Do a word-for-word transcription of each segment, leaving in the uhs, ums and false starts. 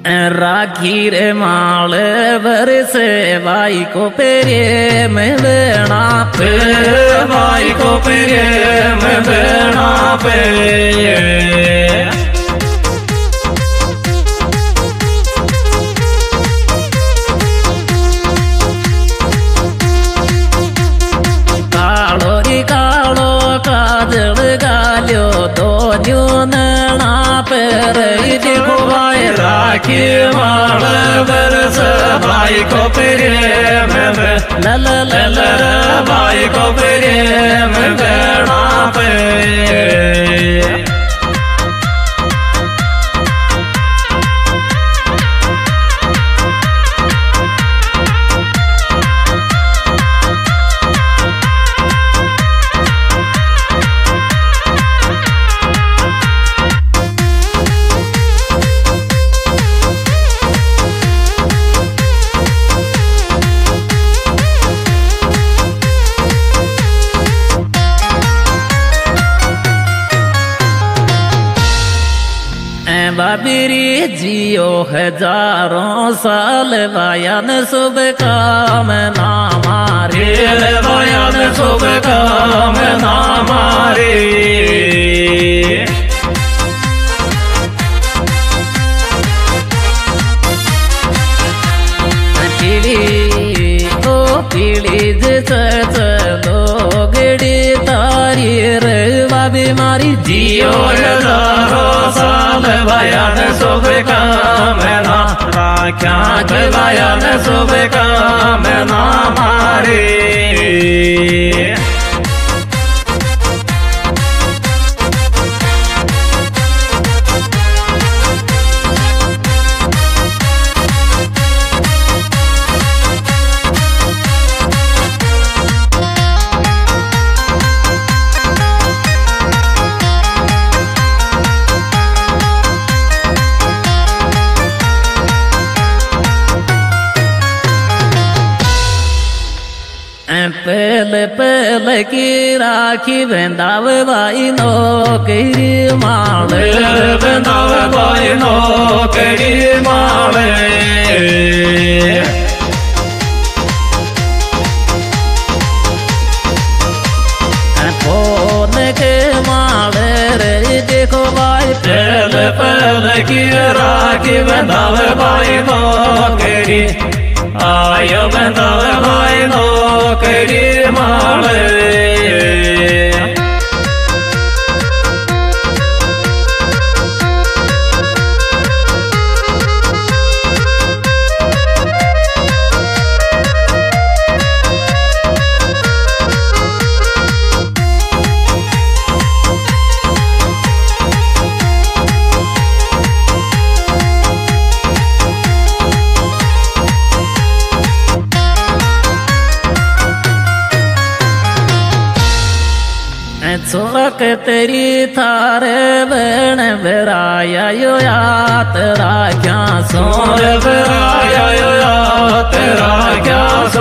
राखी रे माल बरसे भाई को पेरे में बेना पे भाई को पेरे में बेना पे कालो री कालो काजल गालो दोन्यो नैना पर देखो भाई राखी माल बरस भाई को पेरे में ल ल ल भाई को पेरे में बेना पे बाबीरी जियो हजारों साल बयान शुभ काम ना मारे बयान शुभ काम ना मारे पीड़ी ओ पीड़ी चलो गड़ी तारी रे बाबी मारी जियो हजारों साल बयान शुभ काम ना राख्या के बयान शुभ काम ना मारे पहले पहले की राखी बंधाव भाई नौकरी माले बंधाव भाई नौकरी माले फोन के माले रे देखो भाई पहले पहले की राखी बंधाव भाई नौकरी आयो बंधाव भाई नौकरी माले सोक तेरी थारे बन बराया यो यात राख्या सोर बराया यो यात राख्या सो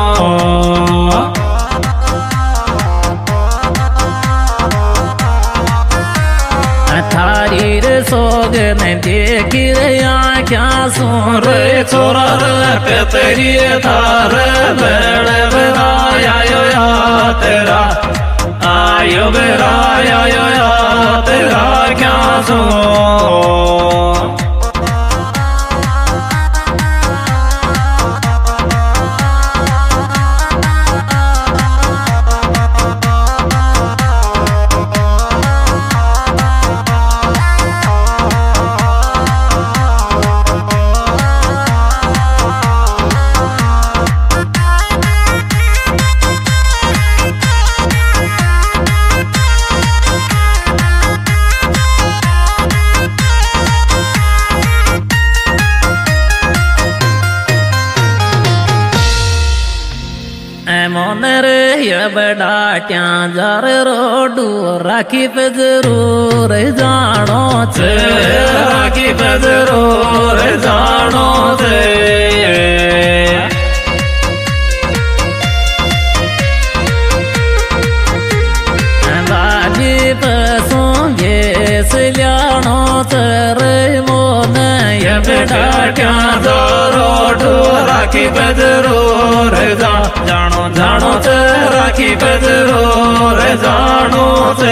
थारी रे सोग ने देख रे क्या सोर छोरा रे तेरी थारे बन बराया यो यात रा आयो बेरा आयो या तेरा क्या सो मोन रे ये बड़ा क्या जार रोडू राखी पे जरूर जानो छे राखी पे जरूर जानो छे बाजी पे सोंगे से लियानो रे मोन ये बेटा क्या जोरो ठो राखी बजरो रे जा जानो जानो से राखी बजरो रे जानो से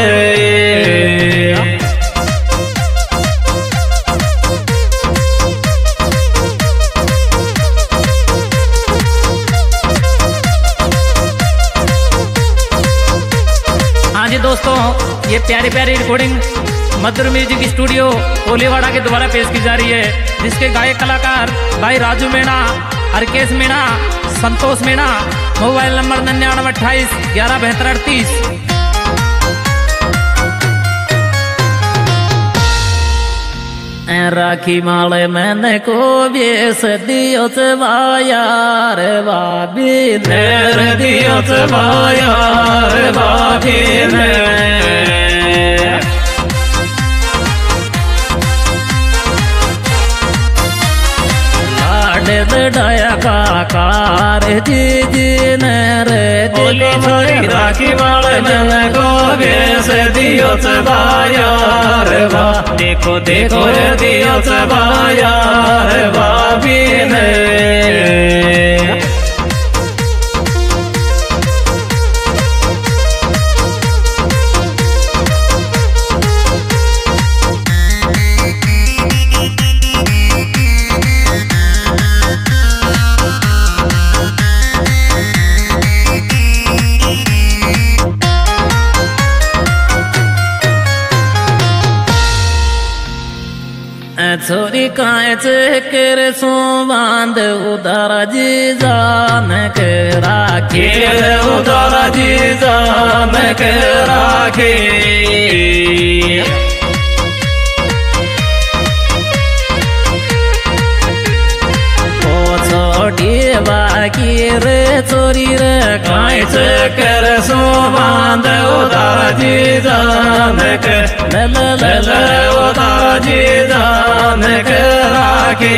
हाँ जी दोस्तों, ये प्यारी प्यारी रिकॉर्डिंग मधुर म्यूजिक स्टूडियो कोलीवाड़ा के द्वारा पेश की जा रही है, जिसके गायक कलाकार भाई राजू मीणा, हरकेश मीणा, संतोष मीणा। मोबाइल नंबर निन्यानवे अट्ठाईस ग्यारह बहत्तर अड़तीस। राखी माले मैंने को बेस दियो से यार बाबी ने दियो से यार बाबी ने डाया काकार जी जी ने रे दिलो छोरी राखी वाले मैंने को बेस दियो से यार बा देखो देखो दियो से यार बाबी ने छोरी काय चेकर सो बांध उधर जी जान के राखी उधर जी जान के राखी छोटी बाकी रे चोरी रे काय चेकर सो बांध उधर जी जान के लल लल उधर जी जान के राखी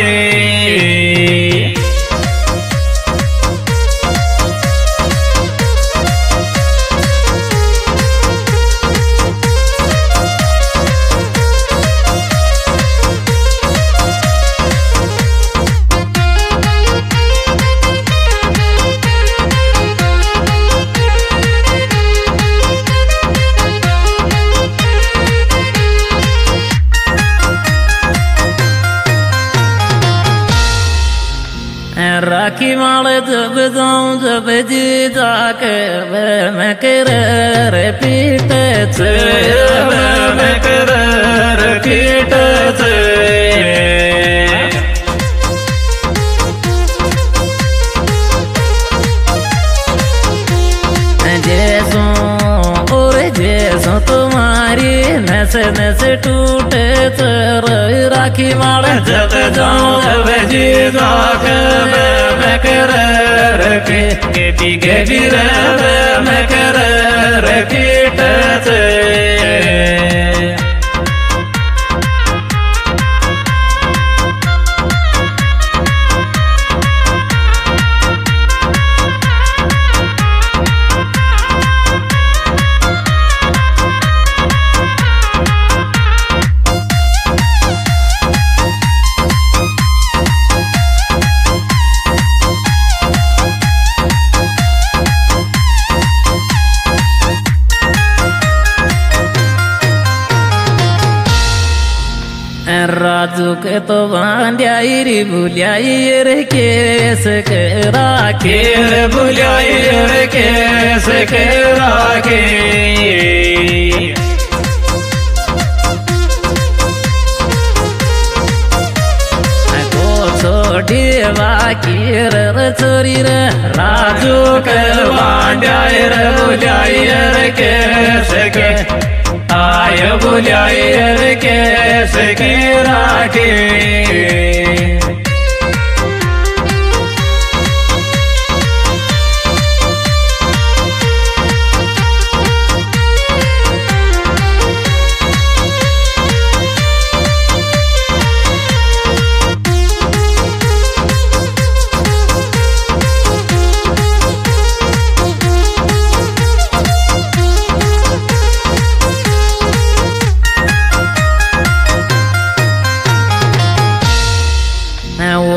राखी माले जब जाऊं जब जी जाके वे मैं कर रे पीटे से वे मैं कर रे पीटे से जैसो और जैसो तुम्हारी नैसे नैसे टूटे राखी माले जब जाऊं जब जी जाके मैं कर रखी के पीके गिरे मैं कर रखी से राजू के तो बांध्याई रे भुलियाई रे केस के राखे रे भुलियाई रे केस के राखे को छोड़ी बाकी रे छोरी रे राजू के बांध्याई रे भुलियाई रे केस के आय बुलाई रे कैसे के राखी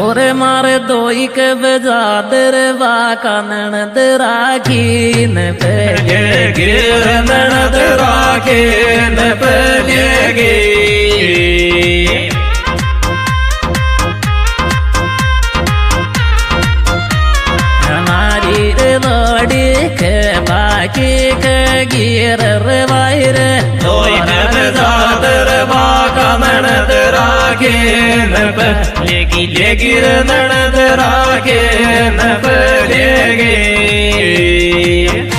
छोरे मारे दोई के बजा दर वाका ननद राखी न पहले गिर ननद राखी न पहले गिर हमारी लोड़ी के बाकी के गिर वायर दोई के बजा दर वाका ननद राखी न पहले गिर ननद राखे न पड़ेगी।